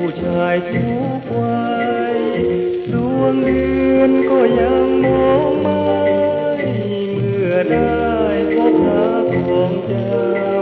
ผู้ชายทุกวัยดวงเดือนก็ยังมองไม่เมื่อได้พบรักของใจ